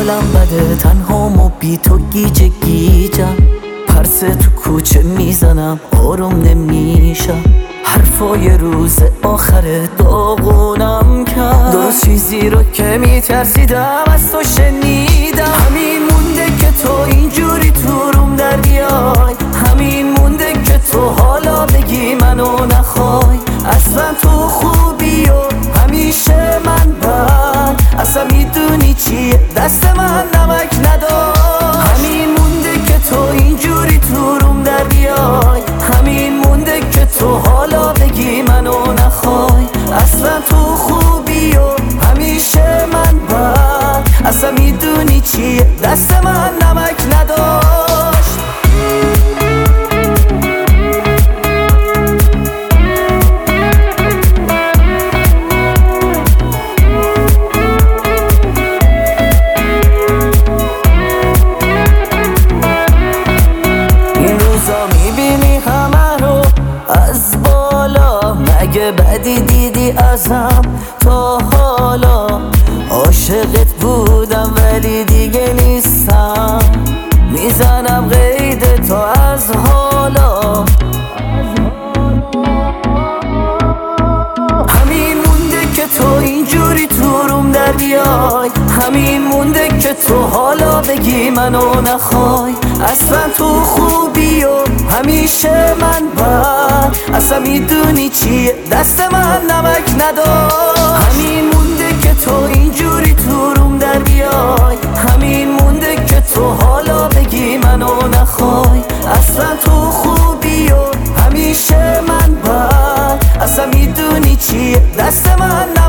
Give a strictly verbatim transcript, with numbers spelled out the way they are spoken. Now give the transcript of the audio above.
حالم بده تنهام و بی تو گیجه گیجم، پرسه تو کوچه میزنم آروم نمیشم، حرفای روز آخر داغونم کرد. درست چیزی رو که میترسیدم از تو شنیدم. همین مونده که تو اینجوری تو روم در بیای، همین مونده که تو حالا بگی منو نخوای. اصلا تو خوبی و همیشه من بد، اصلا میدونی چیه دست من نمک نداشت. همین مونده که تو اینجوری تو روم در بیای، همین مونده که تو حالا بگی منو نخوای. اصلا تو خوبی و همیشه من بد، اصلا میدونی چیه دست من نمک نداشت. مگه بدی دیدی ازم تا حالا؟ عاشقت بودم ولی دیگه نیستم، میزنم قید تو از حالا. همین مونده که تو اینجوری تو روم در بیای، همین مونده که تو حالا بگی منو نخوای. اصلا تو خوبی و همیشه من بد، اصلا میدونی چیه دست من نمک نداشت. همین مونده که تو اینجوری تو روم در بیای، همین مونده که تو حالا بگی منو نخوای. اصلا تو خوبی و همیشه من بد، اصلا میدونی چیه دست من نمک